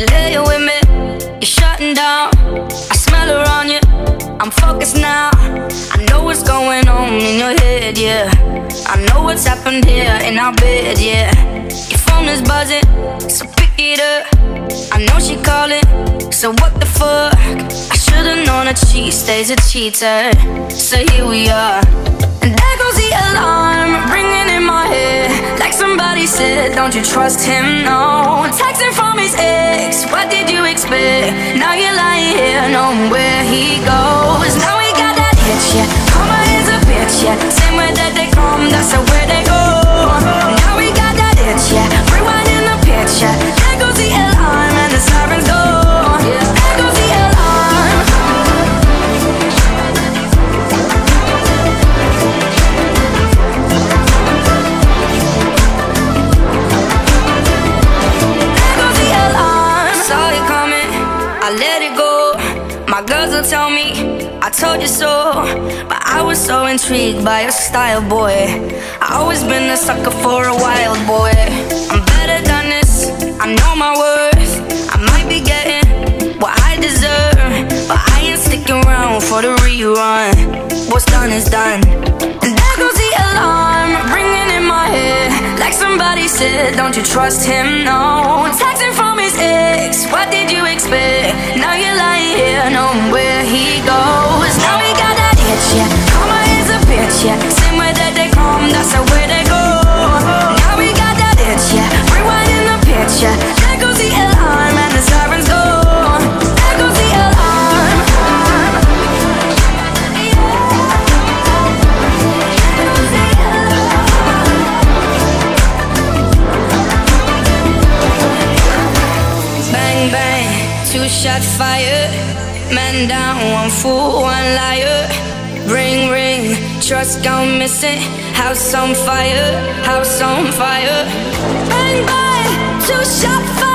lay with me, you're shutting down. I smell around you, I'm focused now. I know what's going on in your head, yeah. I know what's happened here in our bed, yeah. Your phone is buzzing, so pick it up. I know she calling, so what the fuck? I should've known that she stays a cheater. So here we are, and there goes the alarm ringing in my head. Like somebody said, don't you trust him, no. Texting from his ex, what did you expect? Now you're lying here, knowing where he goes. Now we got that itch, yeah. Karma is a bitch, yeah. Same way that they come, that's the way they go. Now we got that itch, yeah. Rewinding the picture. There goes the alarm and the sirens go. There goes the alarm. There goes the alarm. Saw it coming, I let it go. My girls will tell me I told you so, but I was so intrigued by your style, boy. I always been a sucker for a wild boy. I'm better than this, I know my worth. I might be getting what I deserve, but I ain't sticking around for the rerun. What's done is done, and there goes the alarm ringing in my head. Like somebody said, don't you trust him, no. Texting from his ex, what did you expect? Now you're lying here, knowing where he goes. Now we got that itch, yeah. Karma is a bitch, yeah. Same way that they come, that's the way they go. Now we got that itch, yeah. Rewinding the picture. There goes the alarm and the sirens go. There goes the alarm. Bang bang, two-shot fire. Man down, one fool, one liar. Ring ring, trust gone missing. House on fire, house on fire. Bang bang, two-shot fire.